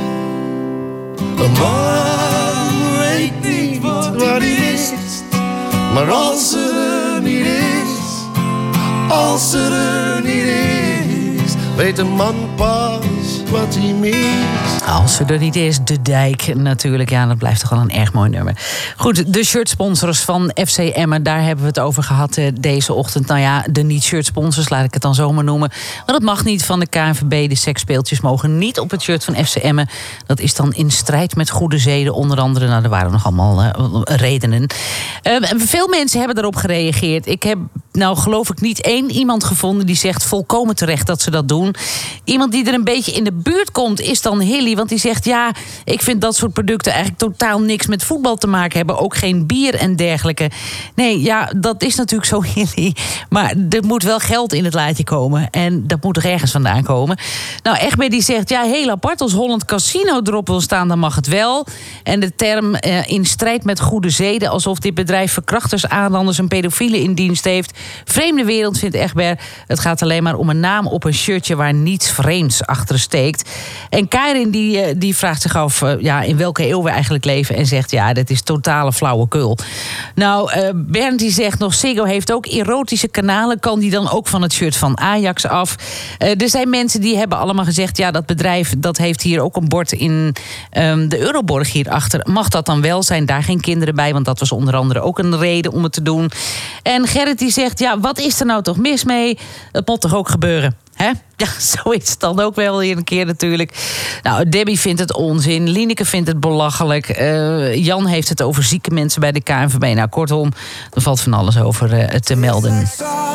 Een man weet niet wat hij mist. Maar als ze er niet is, als ze er niet is, weet een man pas wat hij mist. Als ze er niet is, De Dijk natuurlijk. Ja, dat blijft toch wel een erg mooi nummer. Goed, de shirtsponsors van FC Emmen, daar hebben we het over gehad deze ochtend. Nou ja, de niet-shirtsponsors, laat ik het dan zomaar noemen. Maar dat mag niet van de KNVB. De seksspeeltjes mogen niet op het shirt van FC Emmen. Dat is dan in strijd met goede zeden, onder andere. Nou, er waren nog allemaal redenen. Veel mensen hebben daarop gereageerd. Ik heb, nou geloof ik, niet één iemand gevonden die zegt volkomen terecht dat ze dat doen. Iemand die er een beetje in de buurt komt is dan Hilly. Want die zegt, ja, ik vind dat soort producten eigenlijk totaal niks met voetbal te maken hebben. Ook geen bier en dergelijke. Nee, ja, dat is natuurlijk zo, Hilly. Maar er moet wel geld in het laadje komen. En dat moet er ergens vandaan komen. Nou, Egbert die zegt, ja, heel apart. Als Holland Casino erop wil staan, dan mag het wel. En de term in strijd met goede zeden, alsof dit bedrijf verkrachters, aanranders en pedofielen in dienst heeft. Vreemde wereld, vindt Egbert. Het gaat alleen maar om een naam op een shirtje waar niets vreemds achter steekt. En Keirin die vraagt zich af in welke eeuw we eigenlijk leven. En zegt, ja, dat is totale flauwekul. Nou, Bernd die zegt nog, Ziggo heeft ook erotische kanalen. Kan die dan ook van het shirt van Ajax af? Er zijn mensen die hebben allemaal gezegd, ja, dat bedrijf dat heeft hier ook een bord in de Euroborg hierachter. Mag dat dan wel? Zijn daar geen kinderen bij? Want dat was onder andere ook een reden om het te doen. En Gerrit die zegt, ja, wat is er nou toch mis mee? Het moet toch ook gebeuren? Hè? Ja, zo is het dan ook wel hier een keer natuurlijk. Nou, Debbie vindt het onzin. Lineke vindt het belachelijk. Jan heeft het over zieke mensen bij de KNVB. Nou, kortom, er valt van alles over te melden.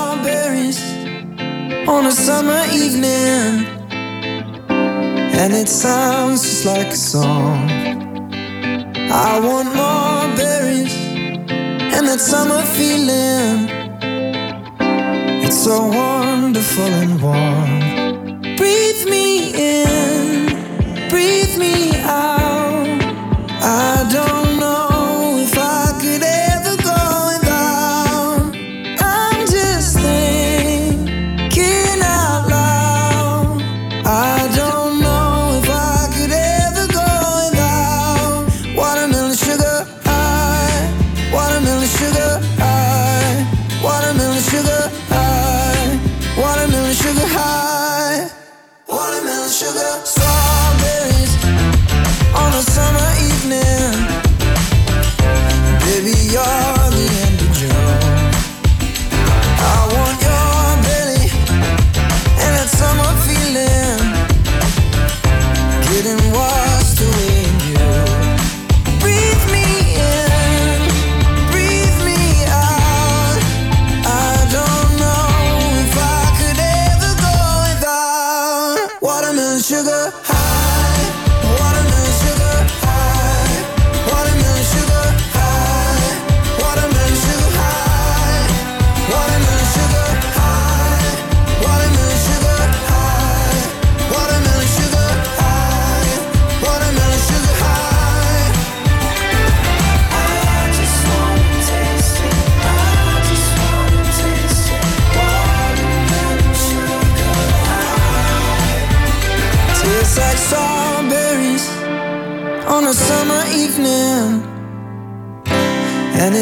On a summer evening, and it sounds just like a song. I want more berries and that summer feeling. It's so wonderful and warm. Breathe me in, breathe me out. I don't know if I could ever go without. I'm just thinking out loud. I don't know if I could ever go without. Watermelon sugar high, watermelon sugar high, watermelon sugar high. Watermelon sugar high. Watermelon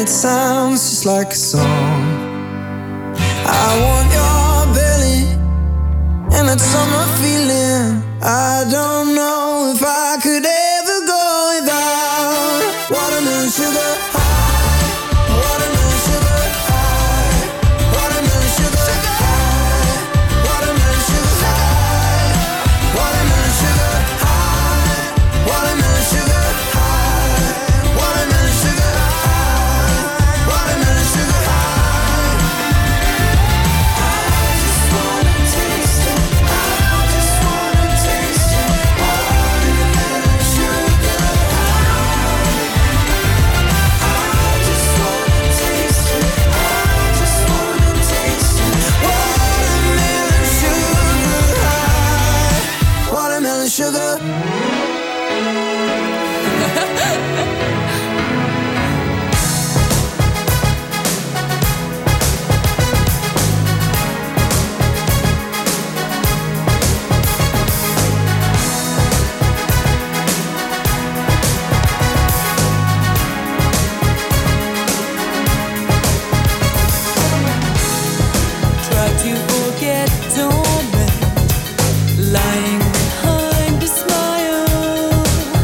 it sounds just like a song. I want your belly and that summer feeling. I don't know if I could ever go without watermelon sugar high, watermelon sugar high, watermelon sugar high, watermelon sugar high, watermelon sugar high, watermelon sugar high, watermelon sugar high, watermelon sugar high. I just wanna taste it. I just wanna taste it. Watermelon sugar high. I just wanna taste it. I just wanna taste it. Watermelon sugar high. Watermelon sugar. Try to forget torment, lying behind a smile.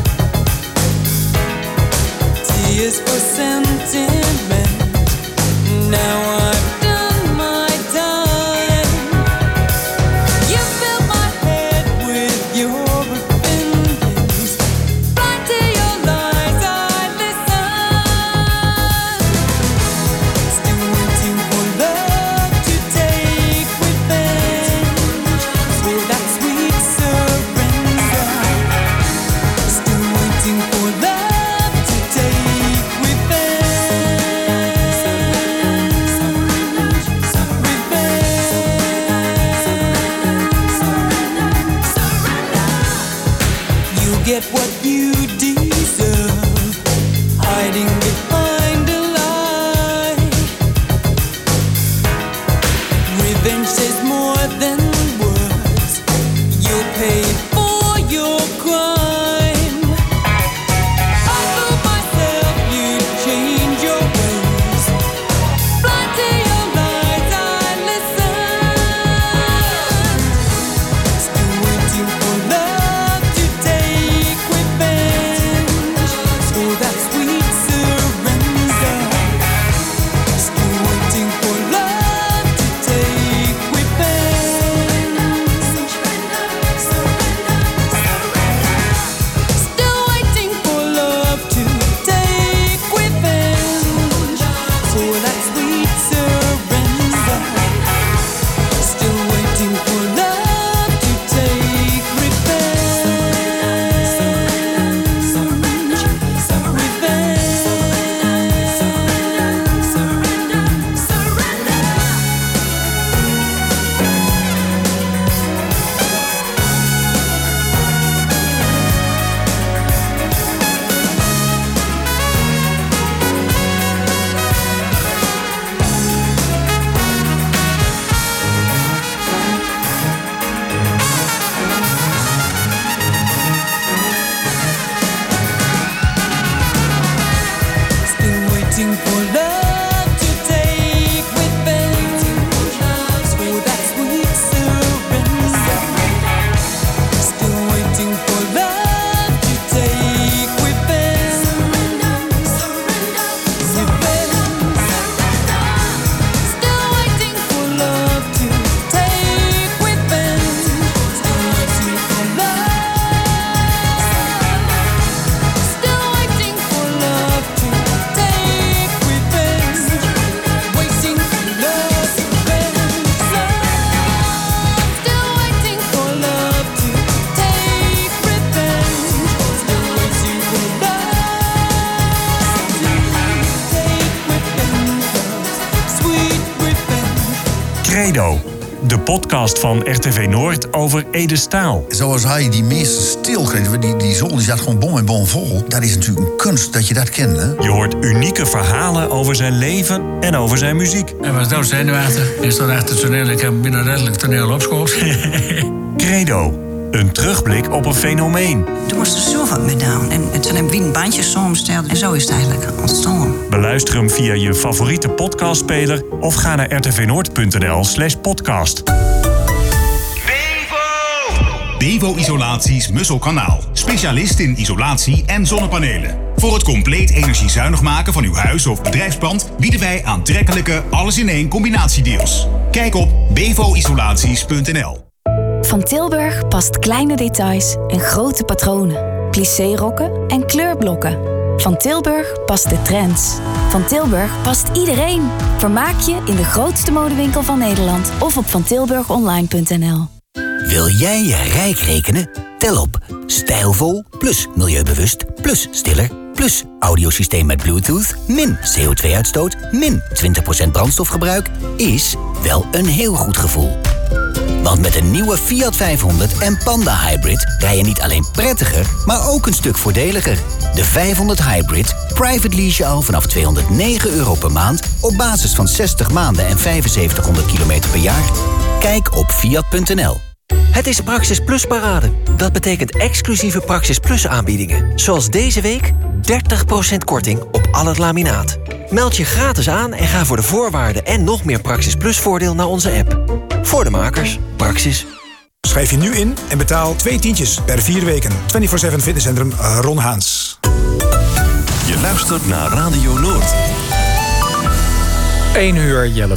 Tears for sentiment. Now I've done my time. You fill my head with your opinions. Blind to your lies, I listen. Still waiting for love to take revenge for that sweet surrender. Still waiting for love to take revenge. You get what you deserve, hiding behind a lie. Revenge says more than words. You'll pay for your crime. I told myself you'd change your ways. Blind to your lies, I listened. Still waiting for love to take revenge for that sweet surrender. Still waiting for love to take revenge. Still waiting for love to take revenge for that sweet surrender. Still waiting for love to take Still waiting for love to take revenge for that sweet surrender. Still waiting for love to take revenge. Still waiting for love to take revenge. Still waiting for love. Still waiting for love to take revenge. Waiting for love, revenge. Still waiting for love to take revenge. Still waiting for love to take revenge. Sweet revenge. Credo, de podcast van RTV Noord over Ede Staal. Zoals hij die meeste stil kreeg, die zon die zat gewoon bom en bom vol. Dat is natuurlijk een kunst dat je dat kent, hè? Je hoort unieke verhalen over zijn leven en over zijn muziek. Hij was doodzenuwachtig. Hij stond achter het toneel. Ik heb binnen redelijk toneel opgeschoold. Credo, Een terugblik op een fenomeen. Toen moest er zo wat mee doen. En toen hebben we een bandje samengesteld. En zo is het eigenlijk ontstaan. Beluister hem via je favoriete podcastspeler of ga naar rtvnoord.nl/podcast. Bevo Isolaties Musselkanaal. Specialist in isolatie en zonnepanelen. Voor het compleet energiezuinig maken van uw huis of bedrijfspand bieden wij aantrekkelijke alles-in-één combinatiedeals. Kijk op bevoisolaties.nl. Van Tilburg past kleine details en grote patronen. Plissé-rokken en kleurblokken. Van Tilburg past de trends. Van Tilburg past iedereen. Vermaak je in de grootste modewinkel van Nederland of op vantilburgonline.nl. Wil jij je rijk rekenen? Tel op. Stijlvol plus milieubewust plus stiller plus audiosysteem met Bluetooth min CO2-uitstoot min 20% brandstofgebruik is wel een heel goed gevoel. Want met een nieuwe Fiat 500 en Panda Hybrid rij je niet alleen prettiger, maar ook een stuk voordeliger. De 500 Hybrid, private lease al vanaf €209 per maand op basis van 60 maanden en 7500 kilometer per jaar. Kijk op fiat.nl. Het is Praxis Plus parade. Dat betekent exclusieve Praxis Plus aanbiedingen. Zoals deze week 30% korting op al het laminaat. Meld je gratis aan en ga voor de voorwaarden en nog meer Praxis Plus voordeel naar onze app. Voor de makers, Praxis. Schrijf je nu in en betaal 2 tientjes per 4 weken. 24/7 Fitnesscentrum Ron Haans. Je luistert naar Radio Noord. 1 uur, Jelle